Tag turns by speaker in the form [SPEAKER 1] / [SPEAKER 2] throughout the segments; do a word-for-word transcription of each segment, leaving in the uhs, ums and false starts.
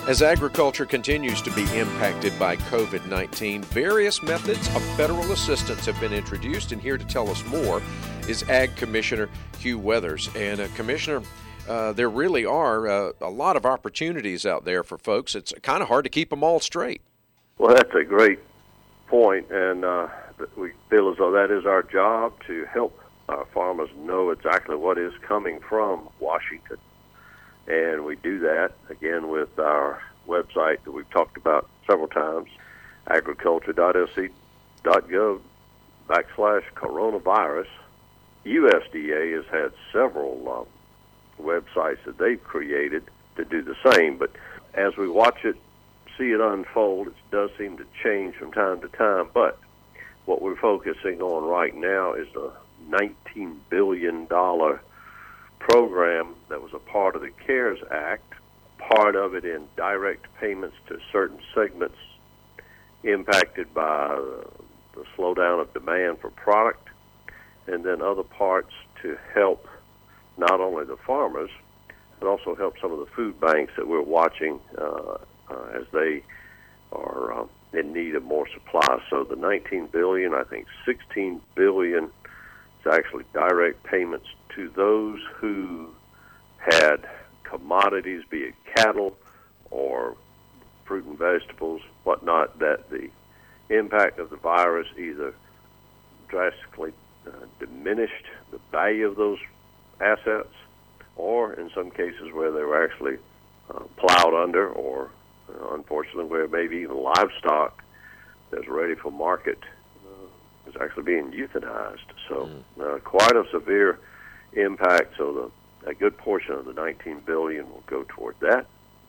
[SPEAKER 1] As agriculture continues to be impacted by covid nineteen, various methods of federal assistance have been introduced, and here to tell us more is Ag Commissioner Hugh Weathers. And uh, Commissioner, uh, there really are uh, a lot of opportunities out there for folks. It's kind of hard to keep them all straight.
[SPEAKER 2] Well, that's a great point, and uh, we feel as though that is our job, to help our farmers know exactly what is coming from Washington. And we do that, again, with our website that we've talked about several times, agriculture dot s c dot gov backslash coronavirus. U S D A has had several um, websites that they've created to do the same, but as we watch it, see it unfold, it does seem to change from time to time. But what we're focusing on right now is the nineteen billion dollars program that was a part of the CARES Act, part of it in direct payments to certain segments impacted by the slowdown of demand for product, and then other parts to help not only the farmers, but also help some of the food banks that we're watching uh, uh, as they are uh, in need of more supply. So the nineteen billion dollars, I think sixteen billion dollars is actually direct payments to those who had commodities, be it cattle or fruit and vegetables, whatnot, that the impact of the virus either drastically uh, diminished the value of those assets, or in some cases where they were actually uh, plowed under, or uh, unfortunately where maybe even livestock that's ready for market uh, is actually being euthanized. So uh, quite a severe impact. So the, a good portion of the nineteen billion dollars will go toward that.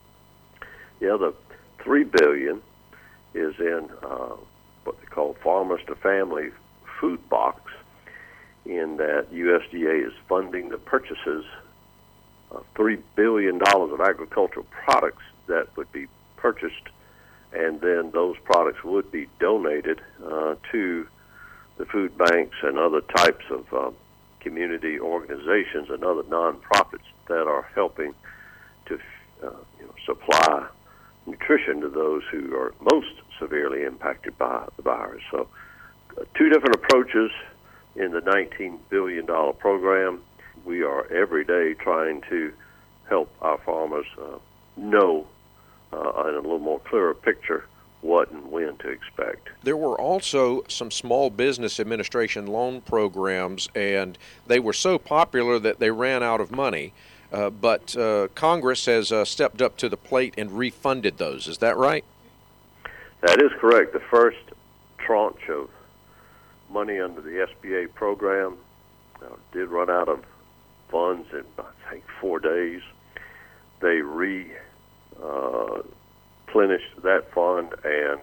[SPEAKER 2] The other three billion dollars is in uh, what they call Farmers to Family Food Box, in that U S D A is funding the purchases of three billion dollars of agricultural products that would be purchased, and then those products would be donated uh, to the food banks and other types of uh, community organizations and other nonprofits that are helping to uh, you know, supply nutrition to those who are most severely impacted by the virus. So uh, two different approaches in the nineteen billion dollars program. We are every day trying to help our farmers uh, know uh, in a little more clearer picture what and when to expect.
[SPEAKER 1] There were also some Small Business Administration loan programs, and they were so popular that they ran out of money. Uh, but uh, Congress has uh, stepped up to the plate and refunded those. Is that right?
[SPEAKER 2] That is correct. The first tranche of money under the S B A program uh, did run out of funds in, I think, four days. They re uh, replenished that fund, and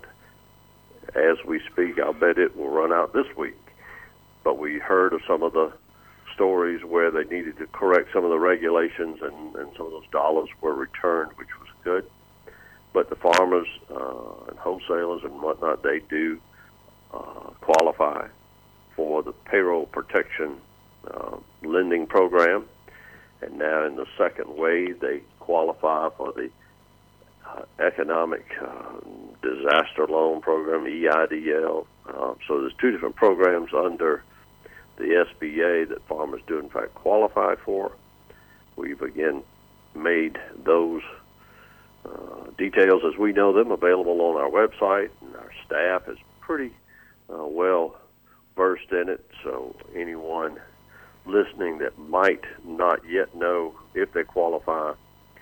[SPEAKER 2] as we speak, I'll bet it will run out this week. But we heard of some of the stories where they needed to correct some of the regulations, and, and some of those dollars were returned, which was good. But the farmers uh, and wholesalers and whatnot, they do uh, qualify for the payroll protection uh, lending program. And now in the second wave, they qualify for the uh, economic uh, disaster loan program, E I D L. Uh, so there's two different programs under the S B A that farmers do in fact qualify for. We've again made those uh, details as we know them available on our website, and our staff is pretty uh, well versed in it. So anyone listening that might not yet know if they qualify,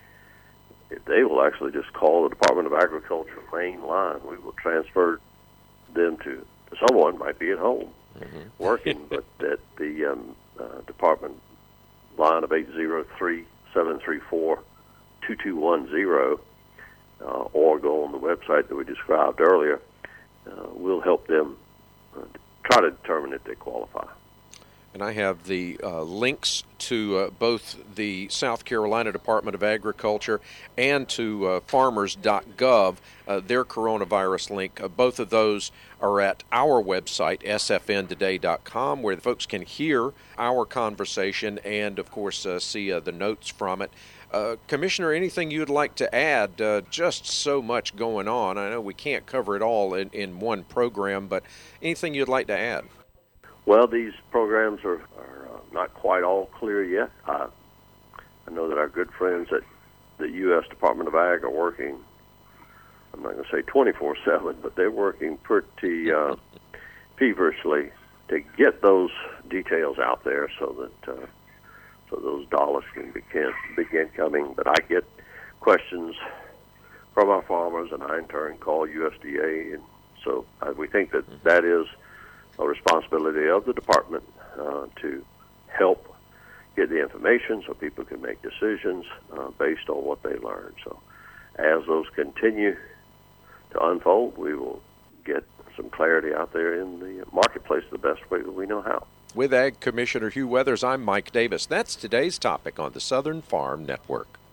[SPEAKER 2] if they will actually just call the Department of Agriculture main line, we will transfer them to someone, might be at home mm-hmm. working, but at the um, uh, department line of eight zero three, seven three four, two two one zero, uh, or go on the website that we described earlier. Uh, we'll help them uh, try to determine if they qualify.
[SPEAKER 1] And I have the uh, links to uh, both the South Carolina Department of Agriculture and to uh, farmers dot gov, uh, their coronavirus link. Uh, both of those are at our website, s f n today dot com, where the folks can hear our conversation and, of course, uh, see uh, the notes from it. Uh, Commissioner, anything you'd like to add? Uh, just so much going on. I know we can't cover it all in, in one program, but anything you'd like to add?
[SPEAKER 2] Well, these programs are, are uh, not quite all clear yet. Uh, I know that our good friends at the U S Department of Ag are working, I'm not going to say twenty-four seven, but they're working pretty uh, feverishly to get those details out there so that uh, so those dollars can begin, begin coming. But I get questions from our farmers, and I in turn call U S D A, and so uh, we think that that is a responsibility of the department uh, to help get the information so people can make decisions uh, based on what they learn. So as those continue to unfold, we will get some clarity out there in the marketplace the best way that we know how.
[SPEAKER 1] With Ag Commissioner Hugh Weathers, I'm Mike Davis. That's today's topic on the Southern Farm Network.